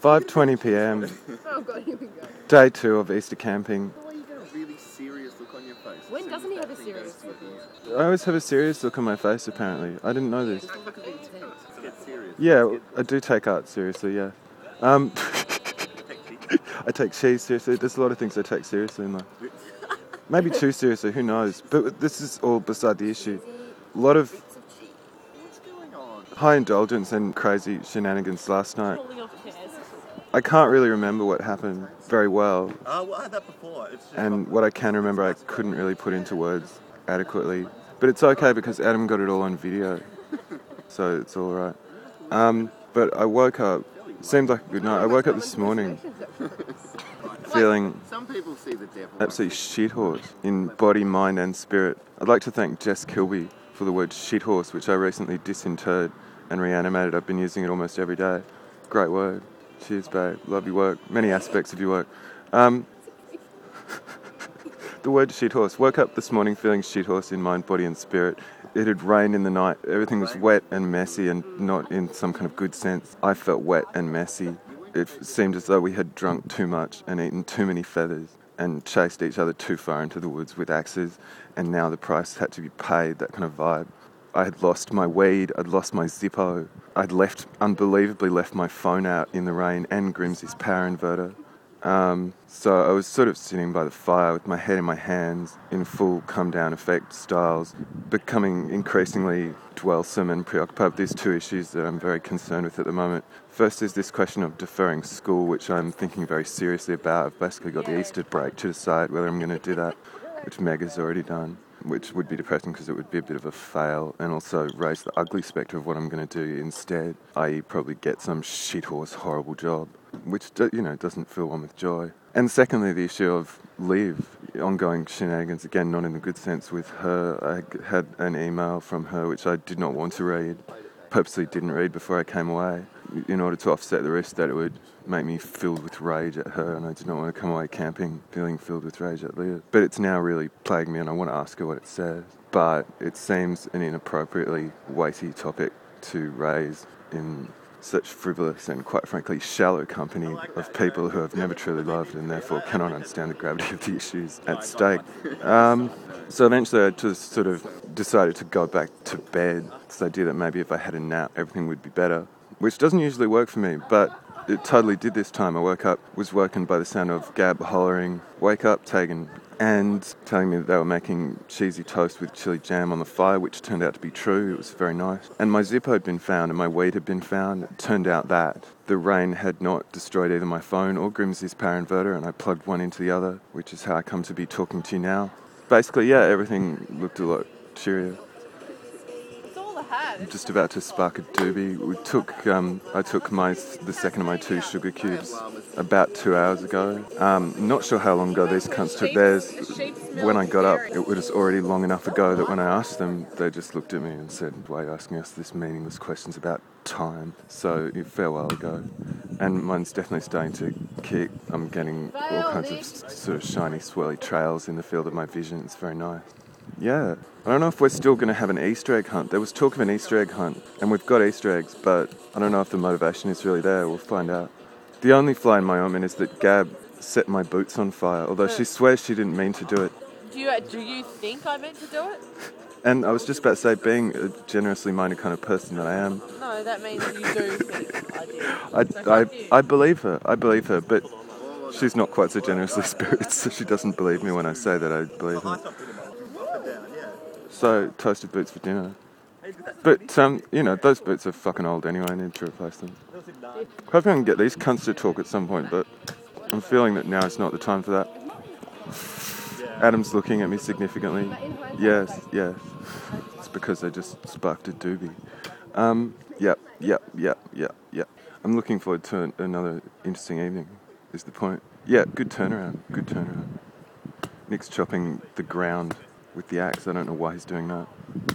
5:20 p.m. Oh god, here we go. Day 2 of Easter camping. Why you got a really serious look on your face? When doesn't he have a serious look? I always have a serious look on my face, apparently. I didn't know this. Act like a bit intense. Get serious. Yeah, I do take art seriously, yeah. I take cheese seriously. There's a lot of things I take seriously in life. Maybe too seriously, who knows? But this is all beside the issue. A lot of What's going on? high indulgence and crazy shenanigans last night. Falling off chairs. I can't really remember what happened very well. Well, I had that before. It's just And what I can remember, I couldn't really put into words adequately. But it's okay because Adam got it all on video, so it's all right. But I woke up. Seemed like a good night. I woke up this morning feeling some people see the devil. absolute shithorse in body, mind, and spirit. I'd like to thank Jess Kilby for the word shithorse, which I recently disinterred and reanimated. I've been using it almost every day. Great word. Cheers, babe. Love your work. Many aspects of your work. The word shithorse. Woke up this morning feeling shithorse in mind, body, and spirit. It had rained in the night. Everything was wet and messy, and not in some kind of good sense. I felt wet and messy. It seemed as though we had drunk too much and eaten too many feathers and chased each other too far into the woods with axes, and now the price had to be paid, that kind of vibe. I had lost my weed, I'd lost my Zippo, I'd unbelievably left my phone out in the rain and Grimsey's power inverter. So I was sort of sitting by the fire with my head in my hands in full come-down effect styles, becoming increasingly dwellsome and preoccupied with these two issues that I'm very concerned with at the moment. First is this question of deferring school, which I'm thinking very seriously about. I've basically got the Easter break to decide whether I'm going to do that, which Meg has already done, which would be depressing because it would be a bit of a fail and also raise the ugly spectre of what I'm going to do instead, i.e. probably get some shithorse horrible job, which, doesn't fill one with joy. And secondly, the issue of Liv, ongoing shenanigans, again, not in the good sense with her. I had an email from her which I did not want to read, purposely didn't read before I came away, in order to offset the risk that it would make me filled with rage at her, and I did not want to come away camping feeling filled with rage at Liv. But it's now really plaguing me, and I want to ask her what it says. But it seems an inappropriately weighty topic to raise in such frivolous and, quite frankly, shallow company of people who have never truly loved and therefore cannot understand the gravity of the issues at stake. So eventually I just sort of decided to go back to bed. This idea that maybe if I had a nap, everything would be better, which doesn't usually work for me, but it totally did this time. I woke up, was woken by the sound of Gab hollering, "Wake up, Tegan," and telling me that they were making cheesy toast with chili jam on the fire, which turned out to be true. It was very nice. And my Zippo had been found and my weed had been found. It turned out that the rain had not destroyed either my phone or Grimsey's power inverter, and I plugged one into the other, which is how I come to be talking to you now. Basically, yeah, everything looked a lot cheerier. It's all I had. I'm just about to spark a doobie. I took the second of my 2 sugar cubes about 2 hours ago. Not sure how long ago these cunts took theirs. When I got up, it was already long enough ago that when I asked them, they just looked at me and said, "Why are you asking us this meaningless questions about time?" So a fair while ago. And mine's definitely starting to kick. I'm getting all kinds of sort of shiny, swirly trails in the field of my vision. It's very nice. Yeah. I don't know if we're still going to have an Easter egg hunt. There was talk of an Easter egg hunt, and we've got Easter eggs, but I don't know if the motivation is really there. We'll find out. The only fly in my ointment is that Gab set my boots on fire, although she swears she didn't mean to do it. Do you think I meant to do it? And I was just about to say, being a generously minded kind of person that I am, No, that means you do think I did. I believe her, but she's not quite so generously spirited, so she doesn't believe me when I say that I believe her. So, toasted boots for dinner. But, those boots are fucking old anyway, I need to replace them. Hoping I can get these cunts to talk at some point, but I'm feeling that now is not the time for that. Adam's looking at me significantly. Yes. It's because I just sparked a doobie. Yep. I'm looking forward to another interesting evening, is the point. Yeah, good turnaround. Nick's chopping the ground with the axe. I don't know why he's doing that.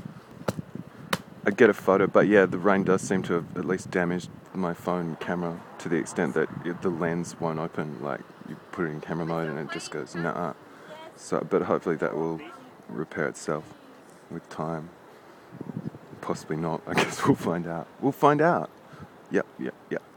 I get a photo, but yeah, the rain does seem to have at least damaged my phone camera to the extent that the lens won't open. Like, you put it in camera mode and it just goes, nah. So, but hopefully that will repair itself with time. Possibly not. I guess we'll find out. Yep.